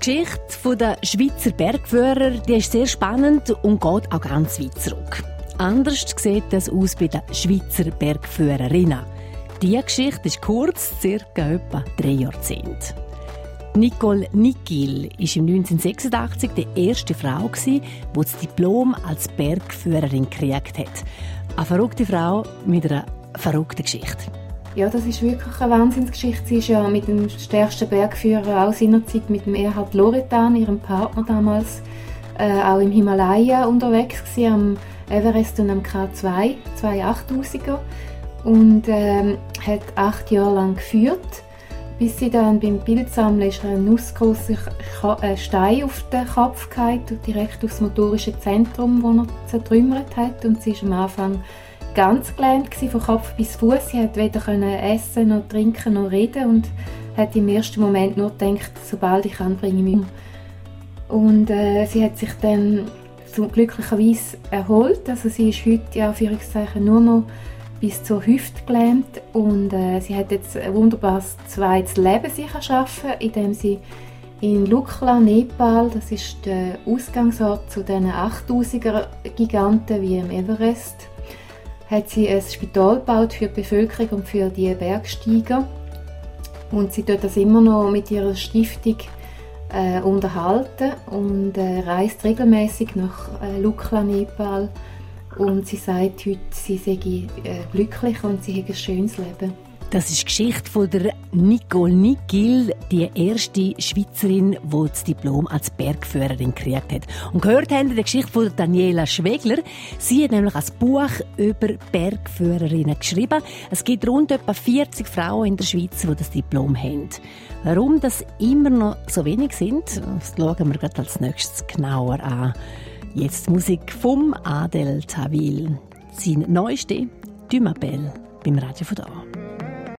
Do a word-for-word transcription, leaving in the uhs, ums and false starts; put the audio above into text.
Geschichte der Schweizer Bergführer, die ist sehr spannend und geht auch ganz weit zurück. Anders sieht das aus bei den Schweizer Bergführerinnen. Diese Geschichte ist kurz, circa etwa drei Jahrzehnte. Nicole Nickil war im neunzehnhundertsechsundachtzig die erste Frau, die das Diplom als Bergführerin gekriegt hat. Eine verrückte Frau mit einer verrückten Geschichte. Ja, das ist wirklich eine Wahnsinnsgeschichte. Sie war ja mit dem stärksten Bergführer auch seinerzeit mit dem Erhard Loredan, ihrem Partner damals, äh, auch im Himalaya unterwegs gewesen, am Everest und am K zwei, zwei achttausender. Und ähm, hat acht Jahre lang geführt, bis sie dann beim Bildsammeln ist ein nussgrosser Stein auf den Kopf gefallen, direkt aufs motorische Zentrum, das er zertrümmert hat. Und sie war am Anfang ganz gelähmt von Kopf bis Fuß. Sie konnte weder essen, noch trinken, noch reden und hat im ersten Moment nur gedacht, sobald ich kann, bringe ich mich um. Und äh, sie hat sich dann so glücklicherweise erholt. Also sie ist heute ja, Anführungszeichen, nur noch bis zur Hüfte gelähmt und äh, sie hat jetzt ein wunderbares zweites Leben sich erschaffen, indem sie in Lukla, Nepal, das ist der Ausgangsort zu diesen achttausender Giganten wie im Everest, hat sie ein Spital gebaut für die Bevölkerung und für die Bergsteiger. Und sie tut das immer noch mit ihrer Stiftung äh, unterhalten und äh, reist regelmäßig nach äh, Lukla, Nepal. Und sie sagt heute, sie sei äh, glücklich und sie habe ein schönes Leben. Das ist die Geschichte von der Nicole Nickil, die erste Schweizerin, die das Diplom als Bergführerin gekriegt hat. Und gehört haben wir die Geschichte von Daniela Schwegler. Sie hat nämlich ein Buch über Bergführerinnen geschrieben. Es gibt rund etwa vierzig Frauen in der Schweiz, die das Diplom haben. Warum das immer noch so wenig sind, das schauen wir gerade als nächstes genauer an. Jetzt die Musik vom Adel Tawil. Sein neueste «Du m'appelles» beim Radio von da.